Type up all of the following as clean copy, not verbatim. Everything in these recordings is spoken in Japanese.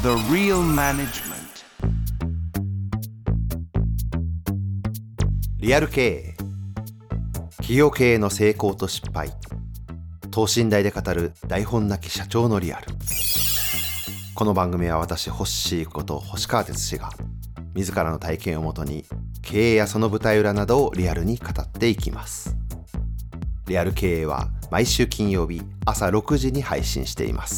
The Real Management。 リアル経営、企業経営の成功と失敗、等身大で語る台本なき社長のリアル。この番組は私ホッシーこと星川哲司が自らの体験をもとに経営やその舞台裏などをリアルに語っていきます。リアル経営は毎週金曜日朝6時に配信しています。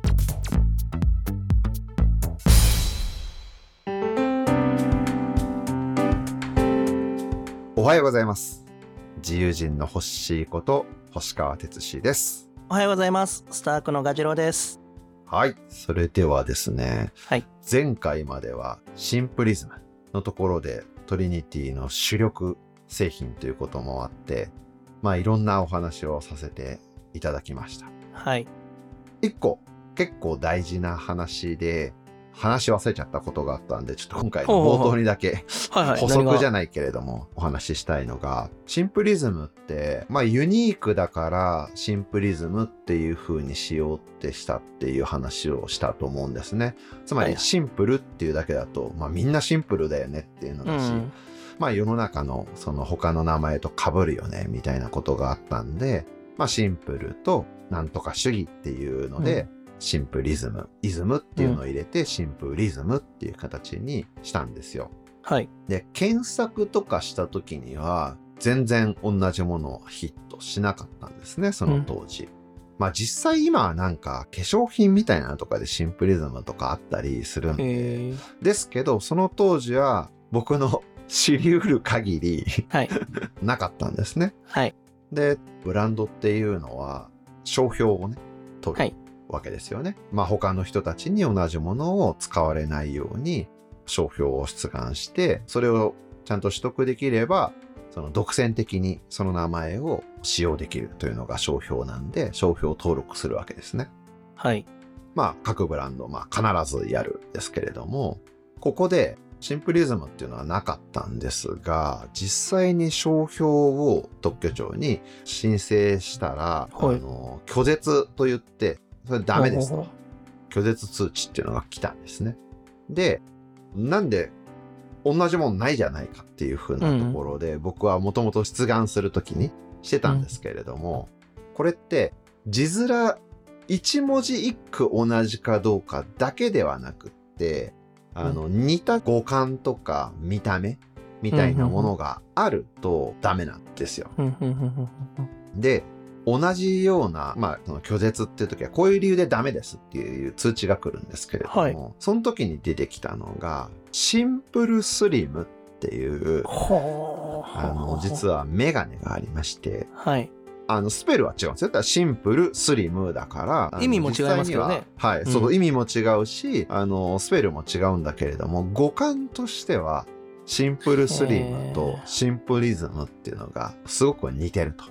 おはようございます。自由人のホッシーこと星川哲司です。 おはようございます。スタークのガジロウです。 はい、それではですね、 はい、 前回まではシンプリズムのところでトリニティの主力製品ということもあって、いろんなお話をさせていただきました。 はい。 一個結構大事な話で話し忘れちゃったことがあったんで、ちょっと今回の冒頭にだけ補足じゃないけれどもお話ししたいのが、シンプリズムってユニークだからシンプリズムっていう風にしようってしたっていう話をしたと思うんですね。つまりシンプルっていうだけだと、みんなシンプルだよねっていうのだし、世の中のその他の名前と被るよねみたいなことがあったんで、シンプルとなんとか主義っていうので、シンプリズム、イズムっていうのを入れて、シンプリズムっていう形にしたんですよ。 はい。 で、検索とかした時には、全然同じものをヒットしなかったんですね、その当時。実際今はなんか化粧品みたいなのとかでシンプリズムとかあったりするんで、ですけど、その当時は僕の知り得る限り、 はい、 なかったんですね。 はい。 で、ブランドっていうのは商標をね、取る。わけですよね。他の人たちに同じものを使われないように商標を出願して、それをちゃんと取得できれば、その独占的にその名前を使用できるというのが商標なんで、商標を登録するわけですね。 はい。 各ブランド、必ずやるんですけれども、ここでシンプリズムっていうのはなかったんですが、実際に商標を特許庁に申請したら、拒絶と言って、それダメですと。拒絶通知っていうのが来たんですね。で、なんで同じものないじゃないかっていう風なところで、僕はもともと出願するときにしてたんですけれども、これって字面一文字一句同じかどうかだけではなくって、似た語感とか見た目みたいなものがあるとダメなんですよ。で、同じような、その拒絶っていう時はこういう理由でダメですっていう通知が来るんですけれども、その時に出てきたのがシンプルスリムっていう実はメガネがありまして、スペルは違うんですよ。シンプルスリムだから意味も違いますけどね。 その意味も違うし、スペルも違うんだけれども、語感としてはシンプルスリムとシンプリズムっていうのがすごく似てると。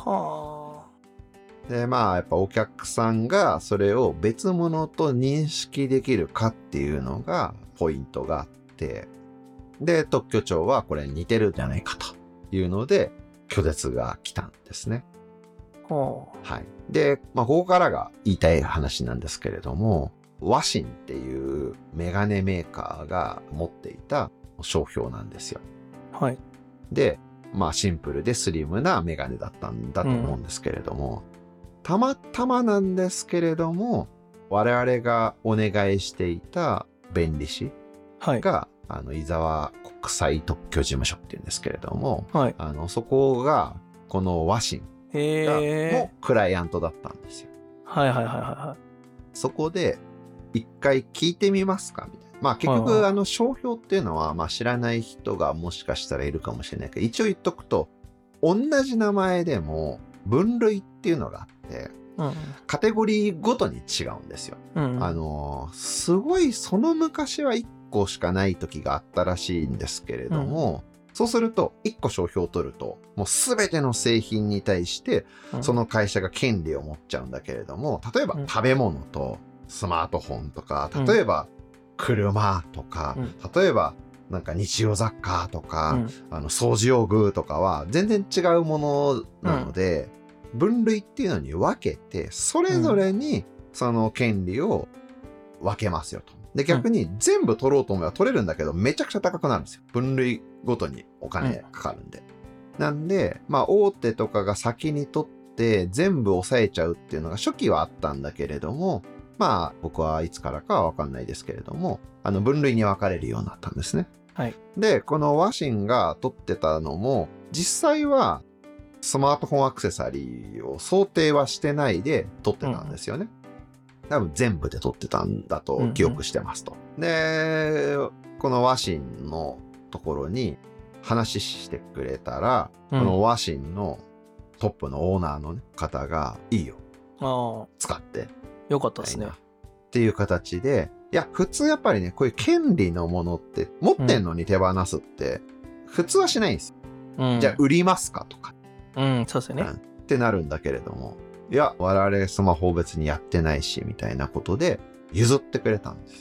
で、やっぱお客さんがそれを別物と認識できるかっていうのがポイントがあって、で、特許庁はこれ似てるじゃないかというので拒絶が来たんですね。で、ここからが言いたい話なんですけれども、ワシンっていうメガネメーカーが持っていた商標なんですよ。で、シンプルでスリムなメガネだったんだと思うんですけれども、たまたまなんですけれども、我々がお願いしていた弁理士が、伊沢国際特許事務所っていうんですけれども、そこがこのワシンのクライアントだったんですよ。そこで一回聞いてみますかみたいな。結局商標っていうのは知らない人がもしかしたらいるかもしれないけど、一応言っとくと同じ名前でも分類っていうのがあって、カテゴリーごとに違うんですよ。すごいその昔は1個しかない時があったらしいんですけれども、そうすると1個商標を取るともう全ての製品に対してその会社が権利を持っちゃうんだけれども、例えば食べ物とスマートフォンとか、例えば車とか、例えばなんか日用雑貨とか、掃除用具とかは全然違うものなので、分類っていうのに分けてそれぞれにその権利を分けますよと。 で、逆に全部取ろうと思えば取れるんだけど、めちゃくちゃ高くなるんですよ。分類ごとにお金かかるんで。なんで、まあ、大手とかが先に取って全部抑えちゃうっていうのが初期はあったんだけれども、まあ、僕はいつからかはわかんないですけれども、分類に分かれるようになったんですね。 はい。 で、このワシンが取ってたのも、実際はスマートフォンアクセサリーを想定はしてないで取ってたんですよね。多分全部で取ってたんだと記憶してますと。で、このワシンのところに話してくれたら、このワシンのトップのオーナーの、ね、方がいいよ。使って。 よかったですね。 っていう形で、いや、普通やっぱりね、こういう権利のものって持ってんのに手放すって、普通はしないんですよ。じゃあ売りますかとか。 そうですよね。 ってなるんだけれども、いや、我々スマホを別にやってないし、みたいなことで譲ってくれたんです。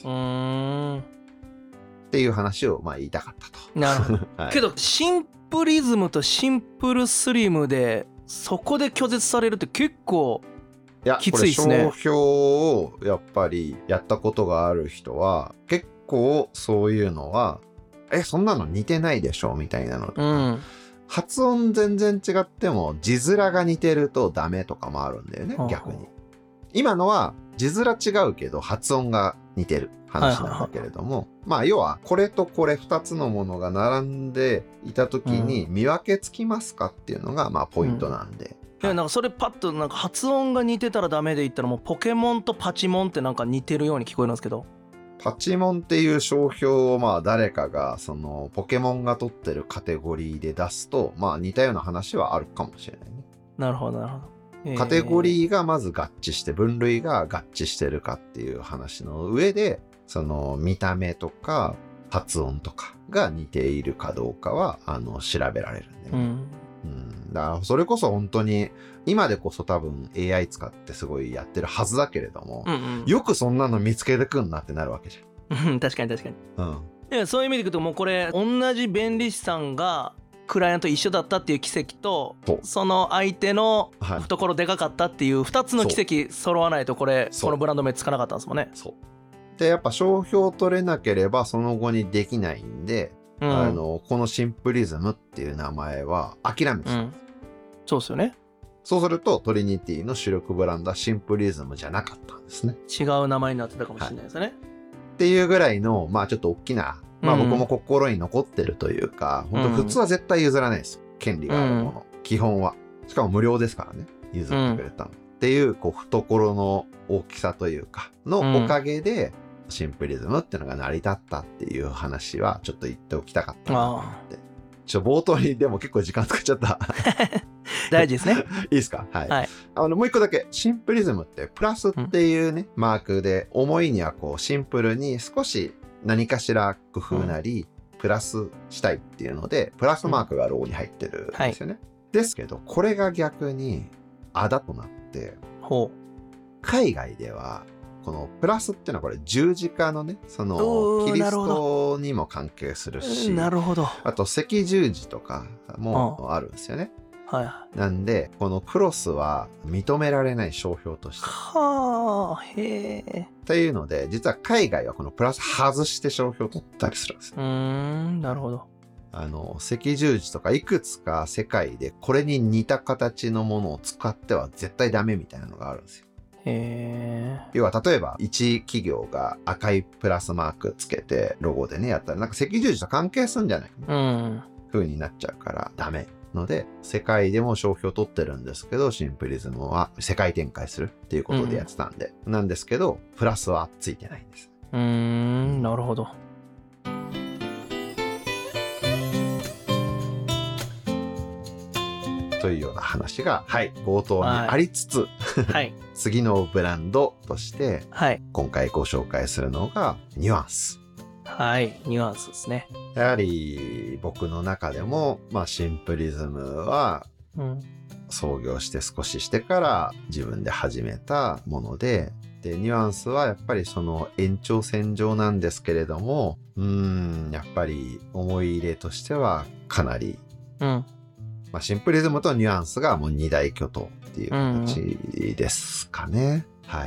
っていう話をまあ言いたかったと。 なるほど。はい、けど、シンプリズムとシンプルスリムで、そこで拒絶されるって結構きついですね。 商標をやっぱりやったことがある人は、結構そういうのは、そんなの似てないでしょみたいなのとか。発音全然違っても字面が似てるとダメとかもあるんだよね、逆に。今のは字面違うけど発音が似てる話なんだけれども、まあ要はこれとこれ2つのものが並んでいた時に見分けつきますかっていうのがまあポイントなんで。 いやなんかそれパッとなんか発音が似てたらダメで言ったらもうポケモンとパチモンってなんか似てるように聞こえるんですけど。 パチモンっていう商標をまあ誰かがそのポケモンが取ってるカテゴリーで出すとまあ似たような話はあるかもしれないね。 なるほどなるほど。 カテゴリーがまず合致して分類が合致してるかっていう話の上でその見た目とか発音とかが似ているかどうかは調べられるんでね。だからそれこそ本当に今でこそ多分 AI 使ってすごいやってるはずだけれども、よくそんなの見つけてくんなってなるわけじゃん。確かに確かに。いやそういう意味でいくともうこれ同じ弁理士さんがクライアント一緒だったっていう奇跡とその相手の懐でかかったっていう2つの奇跡揃わないとこのブランド名つかなかったんですもんね。 でやっぱ商標取れなければその後にできないんで、このシンプリズムっていう名前は諦めてたんです。 そうですよね。 そうするとトリニティの主力ブランドはシンプリズムじゃなかったんですね。 違う名前になってたかもしれないですよね。 っていうぐらいのまあちょっと大きなまあ僕も心に残ってるというか、本当普通は絶対譲らないですよ。権利があるもの、基本は。しかも無料ですからね。譲ってくれたの。っていう懐の大きさというかのおかげで、シンプリズムっていうのが成り立ったっていう話はちょっと言っておきたかったなと思って。冒頭にでも結構時間使っちゃった。 大事ですね。 いいですか？はい。もう一個だけ、シンプリズムってプラスっていうね、マークで、思いにはこうシンプルに少し何かしら工夫なり、プラスしたいっていうので、プラスマークがロゴに入ってるんですよね。ですけど、これが逆にあだとなって、海外では、このプラスっていうのはこれ十字架のね、そのキリストにも関係するし、 なるほど。 あと赤十字とかもあるんですよね。なんでこのクロスは認められない商標として。 へえ。 っていうので実は海外はこのプラス外して商標を取ったりするんですよ。 なるほど。 赤十字とかいくつか世界でこれに似た形のものを使っては絶対ダメみたいなのがあるんですよ。要は例えば一企業が赤いプラスマークつけてロゴでねやったらなんか赤十字と関係するんじゃない、風になっちゃうからダメので世界でも商標を取ってるんですけどシンプリズムは世界展開するっていうことでやってたんで、なんですけどプラスはついてないんです。 なるほど。 というような話が、冒頭にありつつ、次のブランドとして、今回ご紹介するのがニュアンス。 ニュアンスですね。 やはり僕の中でも、シンプリズムは、創業して少ししてから自分で始めたもので、ニュアンスはやっぱりその延長線上なんですけれども、やっぱり思い入れとしてはかなり、シンプリズムとニュアンスがもう二大巨頭っていう形ですかね。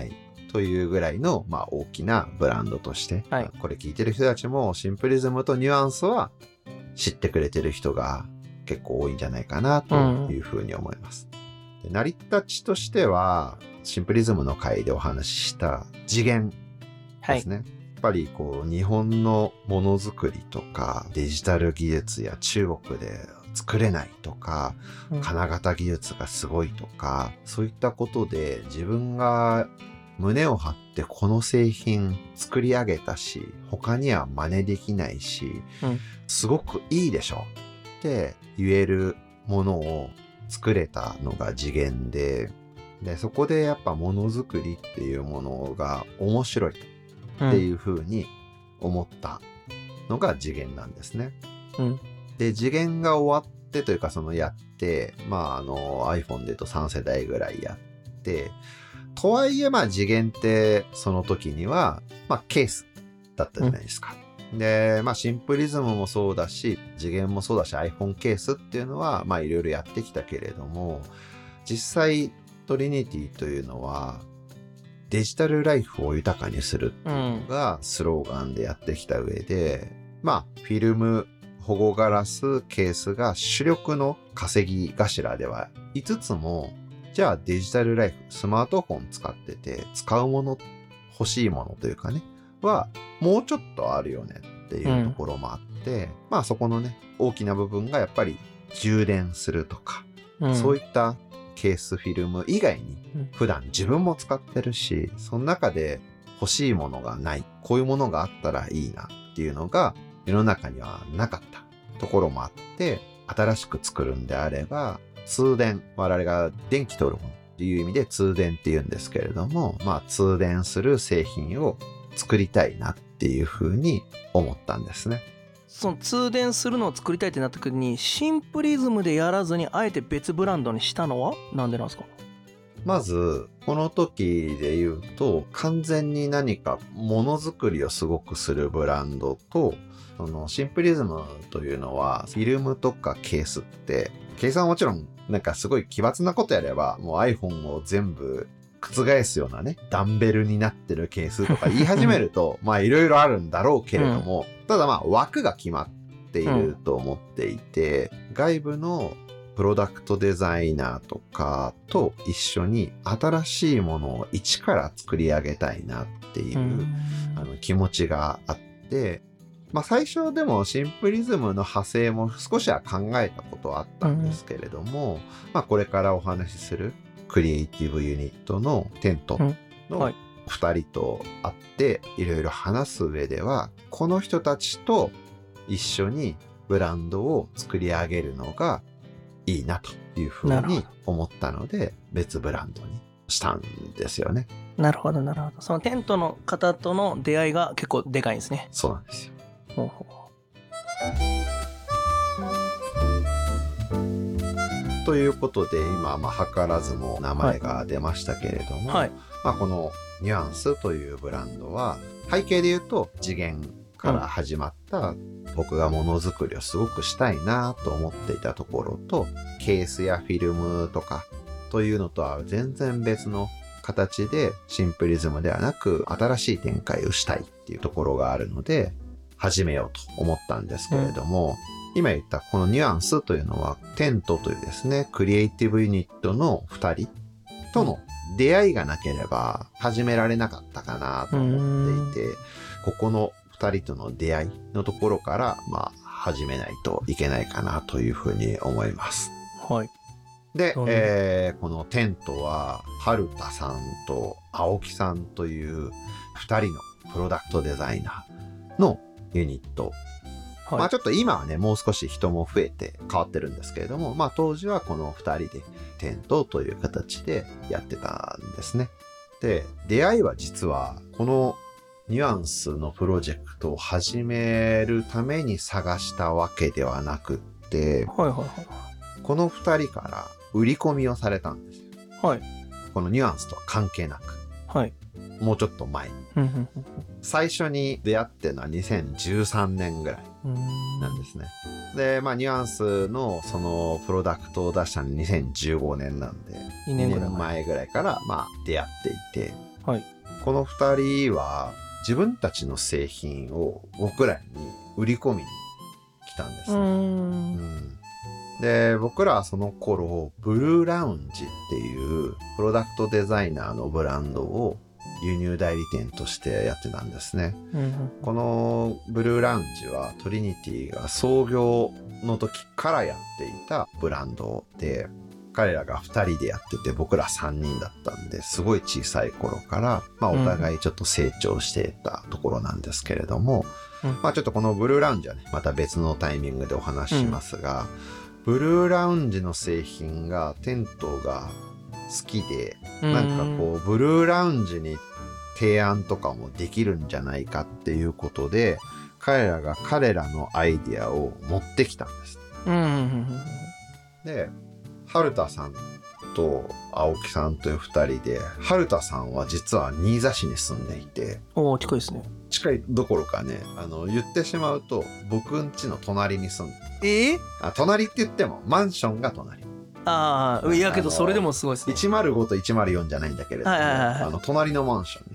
というぐらいの、まあ、大きなブランドとして、はい、これ聞いてる人たちもシンプリズムとニュアンスは知ってくれてる人が結構多いんじゃないかなというふうに思います。で、成り立ちとしてはシンプリズムの回でお話しした次元ですね。はい、やっぱりこう日本のものづくりとかデジタル技術や中国で作れないとか、金型技術がすごいとか、そういったことで自分が胸を張ってこの製品作り上げたし、他には真似できないし、すごくいいでしょって言えるものを作れたのが次元で、そこでやっぱものづくりっていうものが面白いっていう風に思ったのが次元なんですね。で、次元が終わってというかやって、iPhone で言うと3世代ぐらいやって、とはいえ次元ってその時には、ケースだったじゃないですか。で、シンプリズムもそうだし、次元もそうだし iPhone ケースっていうのはいろいろやってきたけれども、実際トリニティというのはデジタルライフを豊かにするっていうのがスローガンでやってきた上で、フィルム、保護ガラス、ケースが主力の稼ぎ頭ではいつつも、じゃあデジタルライフ、スマートフォン使ってて使うもの、欲しいものというかね、はもうちょっとあるよねっていうところもあって、そこのね、大きな部分がやっぱり充電するとか、そういったケースフィルム以外に普段自分も使ってるし、その中で欲しいものがない、こういうものがあったらいいなっていうのが世の中にはなかったところもあって、新しく作るんであれば通電、我々が電気取るものっていう意味で通電って言うんですけれども、通電する製品を作りたいなっていうふうに思ったんですね。 その通電するのを作りたいってなった時にシンプリズムでやらずにあえて別ブランドにしたのはなんでなんですか？ まずこの時で言うと完全に何かものづくりをすごくするブランドと、そのシンプリズムというのはフィルムとかケースって計算はもちろんすごい奇抜なことやればもう iPhone を全部覆すようなねダンベルになってるケースとか言い始めるといろいろあるんだろうけれども、ただ枠が決まっていると思っていて、外部のプロダクトデザイナーとかと一緒に新しいものを一から作り上げたいなっていう気持ちがあって、最初でもシンプリズムの派生も少しは考えたことはあったんですけれども、これからお話しするクリエイティブユニットのテントの2人と会っていろいろ話す上では、この人たちと一緒にブランドを作り上げるのがいいなというふうに思ったので別ブランドにしたんですよね。 なるほどなるほど。そのテントの方との出会いが結構でかいんですね。 そうなんですよ。ということで今図らずも名前が出ましたけれども、このニュアンスというブランドは背景で言うと次元から始まった僕がものづくりをすごくしたいなと思っていたところと、ケースやフィルムとかというのとは全然別の形でシンプリズムではなく新しい展開をしたいっていうところがあるので始めようと思ったんですけれども、今言ったこのニュアンスというのはテントというですねクリエイティブユニットの2人との出会いがなければ始められなかったかなと思っていて、ここの2人との出会いのところから始めないといけないかなというふうに思います。 はい。 で、このテントは春田さんと青木さんという2人のプロダクトデザイナーのユニット、ちょっと今はねもう少し人も増えて変わってるんですけれども、当時はこの2人でテントという形でやってたんですね。で、出会いは実はこのニュアンスのプロジェクトを始めるために探したわけではなくって、この2人から売り込みをされたんですよ。このニュアンスとは関係なく、もうちょっと前に最初に出会ってるのは2013年ぐらいなんですね。で、ニュアンスのそのプロダクトを出したの2015年なんで2年前ぐらいから出会っていて、 この2人は自分たちの製品を僕らに売り込みに来たんですね。で、僕らはその頃、ブルーラウンジっていうプロダクトデザイナーのブランドを輸入代理店としてやってたんですね。このブルーラウンジはトリニティが創業の時からやっていたブランドで、彼らが2人でやってて僕ら3人だったんで、すごい小さい頃から、お互いちょっと成長していたところなんですけれども、ちょっとこのブルーラウンジはね、また別のタイミングでお話ししますが、ブルーラウンジの製品がテントが好きで、なんかこうブルーラウンジに提案とかもできるんじゃないかっていうことで、彼らが彼らのアイディアを持ってきたんです。で、春田さんと青木さんという2人で、春田さんは実は新座市に住んでいて、 近いですね。 近いどころかね、言ってしまうと僕ん家の隣に住んで、隣って言ってもマンションが隣。 いやけどそれでもすごいですね。 105と104じゃないんだけれども、隣のマンションです。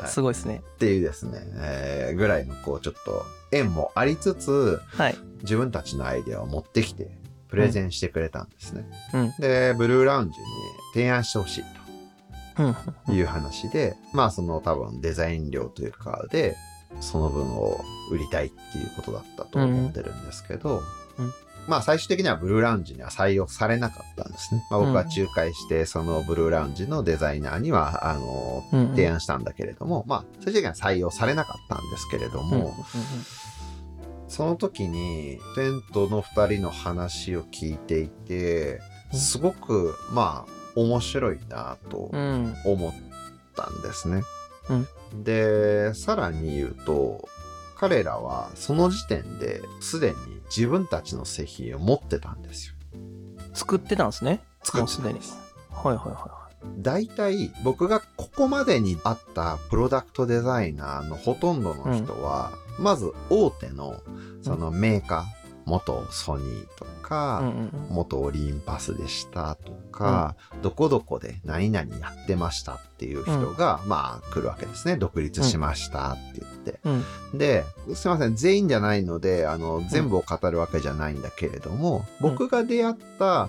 すごいですね。 っていうですね、ぐらいのこうちょっと縁もありつつ、自分たちのアイデアを持ってきてプレゼンしてくれたんですね。で、ブルーラウンジに提案してほしいという話で、その多分デザイン料というかでその分を売りたいっていうことだったと思ってるんですけど、最終的にはブルーラウンジには採用されなかったんですね。僕は仲介してそのブルーラウンジのデザイナーには提案したんだけれども、最終的には採用されなかったんですけれども、その時にテントの2人の話を聞いていて、すごく面白いなと思ったんですね。で、さらに言うと、彼らはその時点ですでに自分たちの製品を持ってたんですよ。 作ってたんですね。 作ってたんです。だいたい僕がここまでにあったプロダクトデザイナーのほとんどの人は、まず大手のそのメーカー、元ソニーとか、元オリンパスでしたとか、どこどこで何々やってましたっていう人が、来るわけですね。独立しましたって言って。で、すいません、全員じゃないので、全部を語るわけじゃないんだけれども、僕が出会った、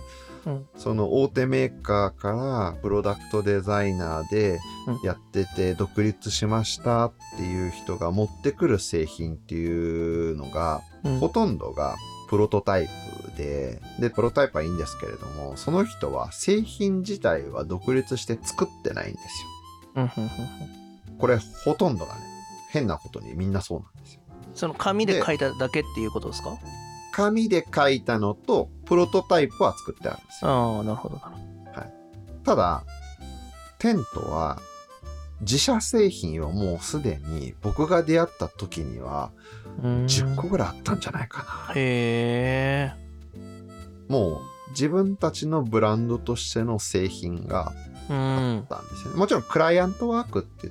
その大手メーカーからプロダクトデザイナーでやってて独立しましたっていう人が持ってくる製品っていうのが、ほとんどがプロトタイプで、プロトタイプはいいんですけれども、その人は製品自体は独立して作ってないんですよ。これほとんどがね、変なことにみんなそうなんですよ。 その紙で書いただけっていうことですか？ 紙で書いたのとプロトタイプは作ってあるんですよ。 なるほど。 ただテントは自社製品はもうすでに僕が出会った時には10個ぐらいあったんじゃないかな。もう自分たちのブランドとしての製品があったんですよね。もちろんクライアントワークって言って、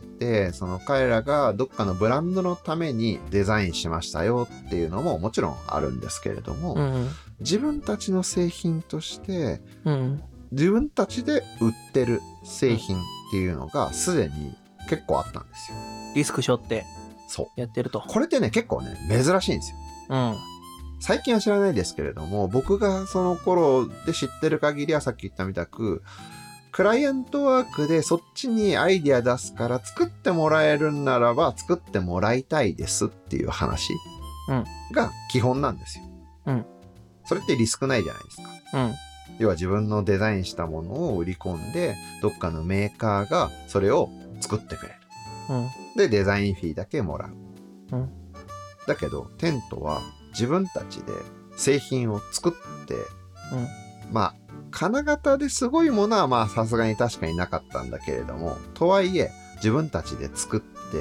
その彼らがどっかのブランドのためにデザインしましたよっていうのももちろんあるんですけれども、自分たちの製品として、自分たちで売ってる製品っていうのがすでに結構あったんですよ。 リスク背負ってやってると。 これってね、結構ね、珍しいんですよ。最近は知らないですけれども、僕がその頃で知ってる限りはさっき言ったみたく、クライアントワークでそっちにアイディア出すから作ってもらえるんならば作ってもらいたいですっていう話が基本なんですよ。それってリスクないじゃないですか。要は自分のデザインしたものを売り込んで、どっかのメーカーがそれを作ってくれる。で、デザインフィーだけもらう。だけど、テントは自分たちで製品を作って、金型ですごいものはさすがに確かになかったんだけれども、とはいえ自分たちで作って、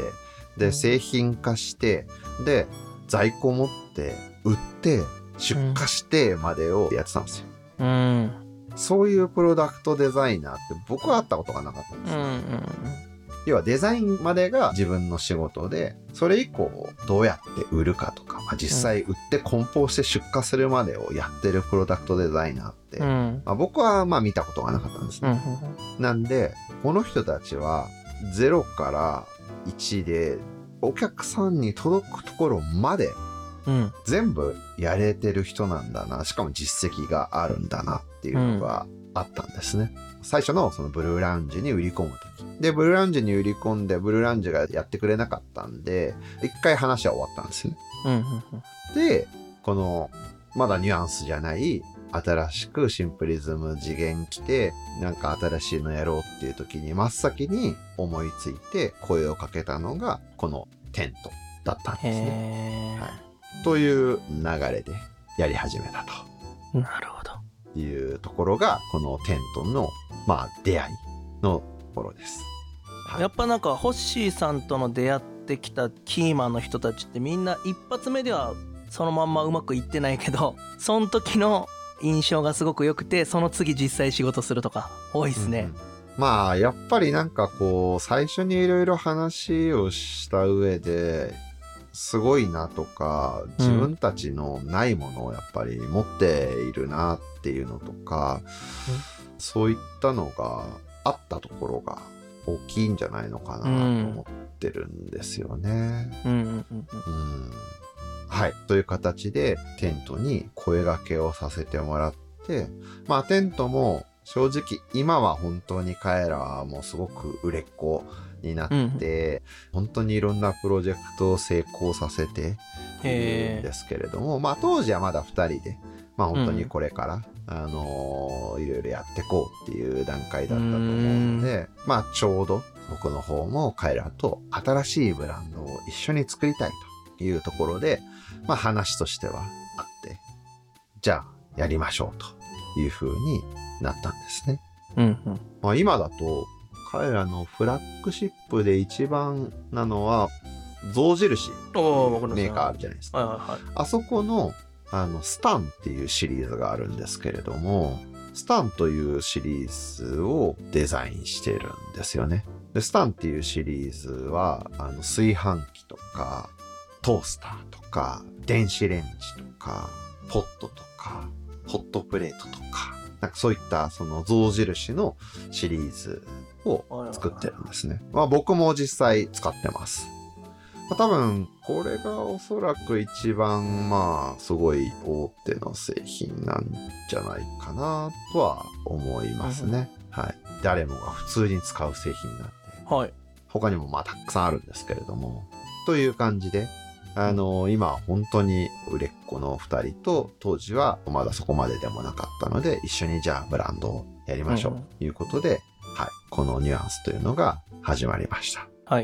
で、製品化して、で、在庫持って、売って、出荷してまでをやってたんですよ。そういうプロダクトデザイナーって僕は会ったことがなかったんですよ。要はデザインまでが自分の仕事で、それ以降どうやって売るかとか、実際売って梱包して出荷するまでをやってるプロダクトデザイナーって、僕は見たことがなかったんですね。なんでこの人たちは 0から1でお客さんに届くところまで全部やれてる人なんだな、しかも実績があるんだなっていうのがあったんですね。最初のそのブルーラウンジに売り込むときで、ブルーラウンジに売り込んでブルーラウンジがやってくれなかったんで、一回話は終わったんですね。で、このまだニュアンスじゃない新しくシンプリズム次元来て、なんか新しいのやろうっていう時に真っ先に思いついて声をかけたのがこのテントだったんですね。はい、という流れでやり始めたと。 なるほど。 いうところがこのテントの出会いのところです。 はい、やっぱなんかホッシーさんとの出会ってきたキーマンの人たちってみんな一発目ではそのまんまうまくいってないけど、その時の印象がすごく良くて、その次実際仕事するとか多いですね。 やっぱりなんかこう最初にいろいろ話をした上ですごいなとか、自分たちのないものをやっぱり持っているなっていうのとか、そういったのがあったところが大きいんじゃないのかなと思ってるんですよね。はい。という形でテントに声掛けをさせてもらって、テントも正直今は本当に彼らはもうすごく売れっ子になって、本当にいろんなプロジェクトを成功させているんですけれども、当時はまだ2人で、本当にこれから、いろいろやっていこうっていう段階だったと思うので、ちょうど僕の方も彼らと新しいブランドを一緒に作りたいというところで、話としてはあって、じゃあやりましょうという風になったんですね。今だと彼らのフラッグシップで一番なのは象印メーカーあるじゃないですか。あそこのスタンっていうシリーズがあるんですけれども、スタンというシリーズをデザインしてるんですよね。でスタンっていうシリーズは炊飯器とかトースターとか電子レンジとかポットとかホットプレートとか、なんかそういったその象印のシリーズを作ってるんですね。僕も実際使ってます。多分これがおそらく一番すごい大手の製品なんじゃないかなとは思いますね。はい。誰もが普通に使う製品なんで。 はい。 他にもたくさんあるんですけれども、という感じで。今本当に売れっ子の2人と、当時はまだそこまででもなかったので、一緒にじゃあブランドをやりましょうということで、はい、このニュアンスというのが始まりました。 はい。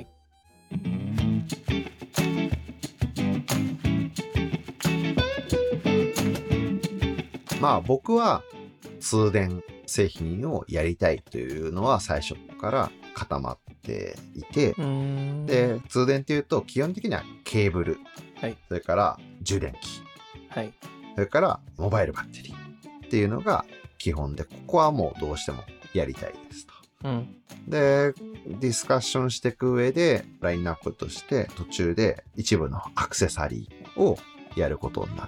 僕は通電製品をやりたいというのは最初から固まっていて、で通電っていうと基本的にはケーブル、 はい、 それから充電器、 はい、 それからモバイルバッテリーっていうのが基本で、ここはもうどうしてもやりたいですと。でディスカッションしていく上でラインナップとして途中で一部のアクセサリーをやることになって、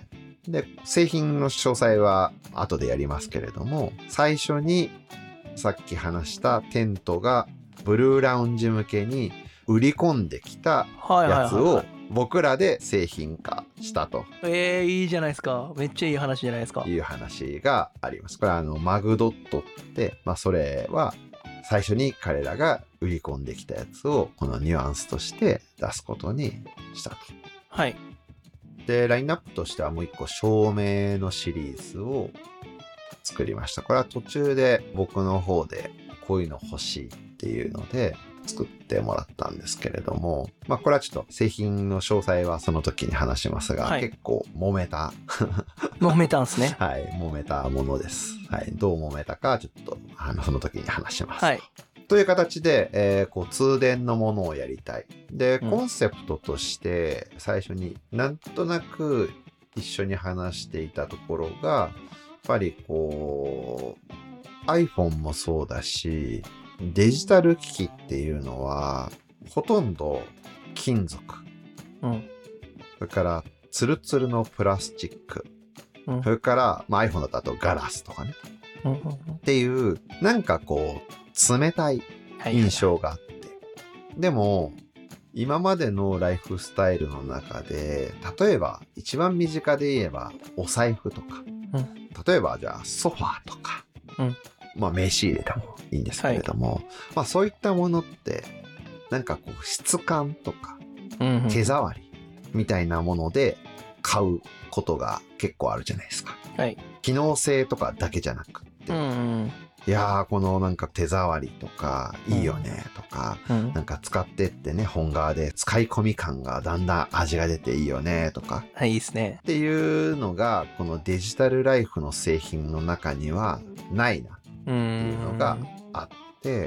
で製品の詳細は後でやりますけれども、最初にさっき話したテントがブルーラウンジ向けに売り込んできたやつを僕らで製品化したと。 いいじゃないですか。めっちゃいい話じゃないですか。 いう話があります。これはマグドットって、それは最初に彼らが売り込んできたやつをこのニュアンスとして出すことにしたと。 はい。 でラインナップとしてはもう一個照明のシリーズを作りました。これは途中で僕の方でこういうの欲しいっていうので作ってもらったんですけれども、これはちょっと製品の詳細はその時に話しますが、結構揉めた揉めたんですね。 はい、揉めたものです。はい、どう揉めたかちょっとその時に話します。 はい。 という形で、通電のものをやりたい。で、コンセプトとして最初になんとなく一緒に話していたところが、やっぱりiPhone もそうだし、デジタル機器っていうのはほとんど金属、それからツルツルのプラスチック、それから、iPhone だとあとガラスとかね、っていうなんか冷たい印象があっでも今までのライフスタイルの中で、例えば一番身近で言えばお財布とか、例えばじゃあソファーとか、まあ名刺入れでもいいんですけれども、まあそういったものってなんかこう質感とか手触りみたいなもので買うことが結構あるじゃないですか。機能性とかだけじゃなくって、いやーこのなんか手触りとかいいよねとか、なんか使ってってね、本革で使い込み感がだんだん味が出ていいよねとか、 いいですねっていうのがこのデジタルライフの製品の中にはないなっていうのがあって、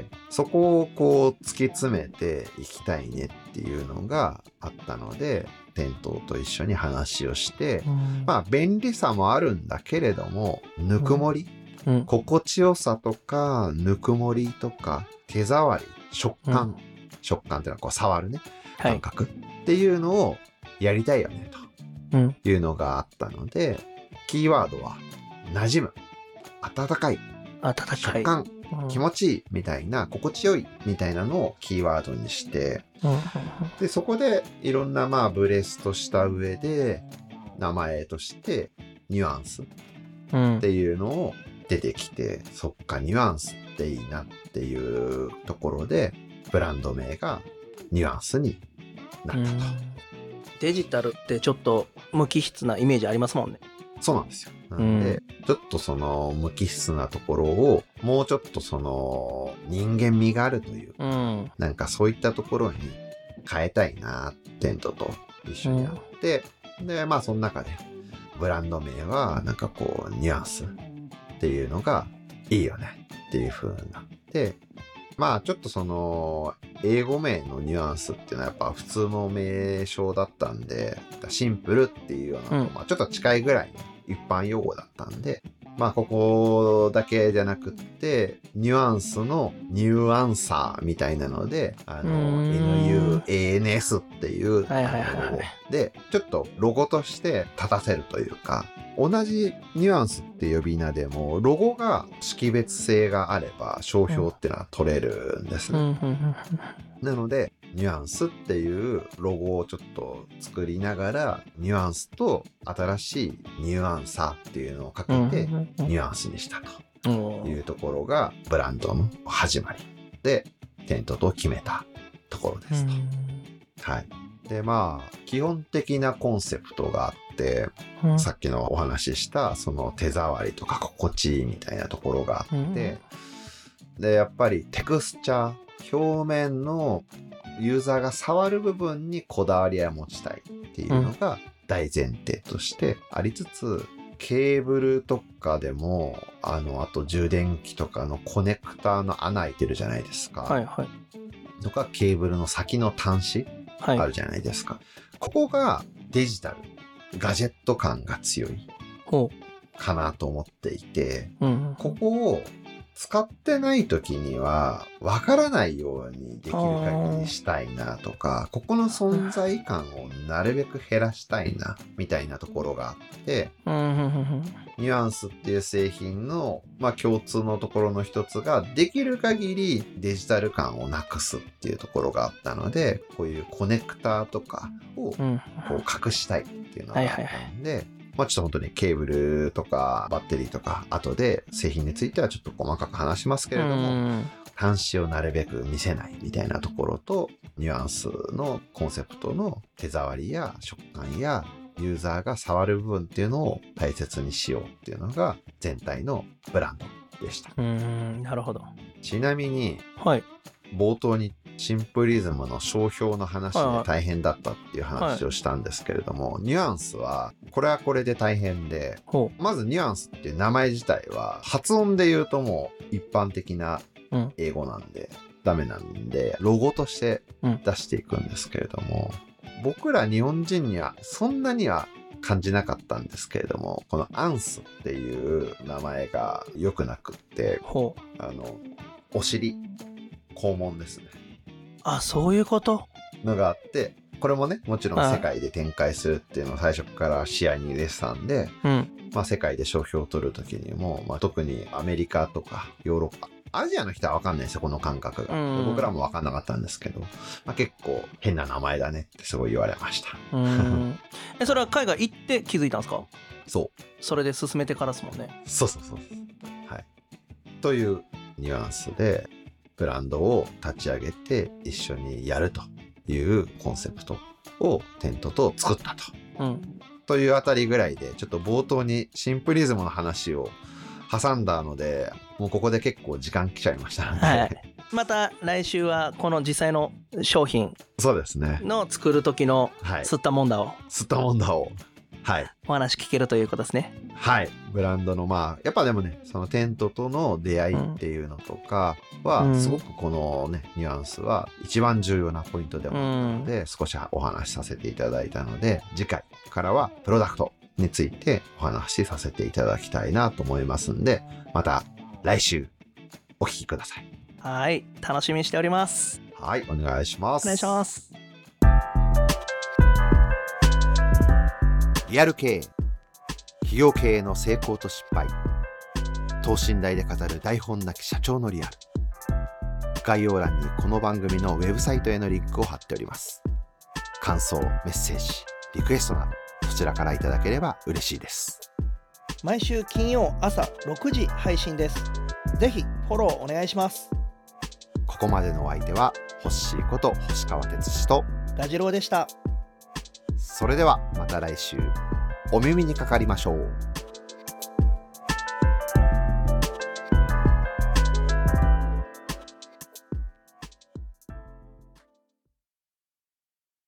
そこをこう突き詰めていきたいねっていうのがあったので、テントと一緒に話をして、まあ便利さもあるんだけれども、ぬくもり、心地よさとかぬくもりとか手触り、食感っていうのはこう触るね、感覚っていうのをやりたいよねというのがあったので、キーワードは馴染む、温かい、食感、気持ちいいみたいな、心地よいみたいなのをキーワードにして、でそこでいろんなまあブレストした上で名前としてニュアンスっていうのを出てきて、そっかニュアンスっていいなっていうところでブランド名がニュアンスになったと。 デジタルってちょっと無機質なイメージありますもんね。 そうなんですよ。なんで、ちょっとその無機質なところをもうちょっとその人間味があるという、なんかそういったところに変えたいな、テントと一緒にやって、でまあその中でブランド名はなんかこうニュアンスっていうのがいいよねっていう風になって、まあちょっとその英語名のニュアンスっていうのはやっぱ普通の名称だったんで、シンプルっていうようなのと、まあちょっと近いぐらいの一般用語だったんで、まあここだけじゃなくってニュアンスのニュアンサーみたいなので、NUANS っていうでちょっとロゴとして立たせるというか、同じニュアンスって呼び名でもロゴが識別性があれば商標ってのは取れるんですね。なのでニュアンスっていうロゴをちょっと作りながら、ニュアンスと新しいニュアンサーっていうのをかけてニュアンスにしたというところがブランドの始まりで、テントと決めたところですと。はい。でまあ基本的なコンセプトがあって、さっきのお話ししたその手触りとか心地いいみたいなところがあって、でやっぱりテクスチャー、表面のユーザーが触る部分にこだわりを持ちたいっていうのが大前提としてありつつ、ケーブルとかでもあと充電器とかのコネクターの穴開いてるじゃないですか、とかケーブルの先の端子あるじゃないですか、ここがデジタルガジェット感が強いかなと思っていて、ここを使ってない時には分からないようにできる限りしたいなとか、ここの存在感をなるべく減らしたいなみたいなところがあって、ニュアンスっていう製品の、まあ、共通のところの一つができる限りデジタル感をなくすっていうところがあったので、こういうコネクターとかをこう隠したいっていうのがあったんで、まあちょっと本当にケーブルとかバッテリーとか後で製品についてはちょっと細かく話しますけれども、端子をなるべく見せないみたいなところと、ニュアンスのコンセプトの手触りや食感やユーザーが触る部分っていうのを大切にしようっていうのが全体のブランドでした。 なるほど。 ちなみに、冒頭にシンプリズムの商標の話で大変だったっていう話をしたんですけれども、ニュアンスはこれはこれで大変で、まずニュアンスっていう名前自体は発音で言うともう一般的な英語なんでダメなんで、ロゴとして出していくんですけれども、僕ら日本人にはそんなには感じなかったんですけれども、このアンスっていう名前が良くなくって、お尻、肛門ですね。 あ、そういうことのがあって、これもね、もちろん世界で展開するっていうのを最初から視野に入れてたんで、まあ世界で商標を取るときにも、まあ特にアメリカとかヨーロッパアジアの人は分かんないですよ、この感覚が。僕らも分かんなかったんですけど、結構変な名前だねってすごい言われました。 それは海外行って気づいたんですか？ そう。 それで進めてからですもんね。 そう。はい。というニュアンスで、ブランドを立ち上げて一緒にやるというコンセプトをテントと作ったと。というあたりぐらいで、ちょっと冒頭にシンプリズムの話を挟んだので、もうここで結構時間来ちゃいましたので、はい、 また来週はこの実際の商品の作る時の吸ったもんだを、 はい、 お話聞けるということですね。 はい。ブランドのやっぱでもね、そのテントとの出会いっていうのとかは、すごくこのね、ニュアンスは一番重要なポイントでもあったので、少しお話しさせていただいたので、次回からはプロダクトについてお話しさせていただきたいなと思いますんで、また来週お聞きください。 はい。楽しみにしております。 はい。お願いします。 お願いします。 リアル経営、企業経営の成功と失敗、等身大で語る台本なき社長のリアル。概要欄にこの番組のウェブサイトへのリンクを貼っております。感想、メッセージ、リクエストなどそちらからいただければ嬉しいです。 毎週金曜朝6時配信です。ぜひフォローお願いします。 ここまでのお相手はホッシーこと星川哲司とガジロウでした。 それではまた来週お耳にかかりましょう。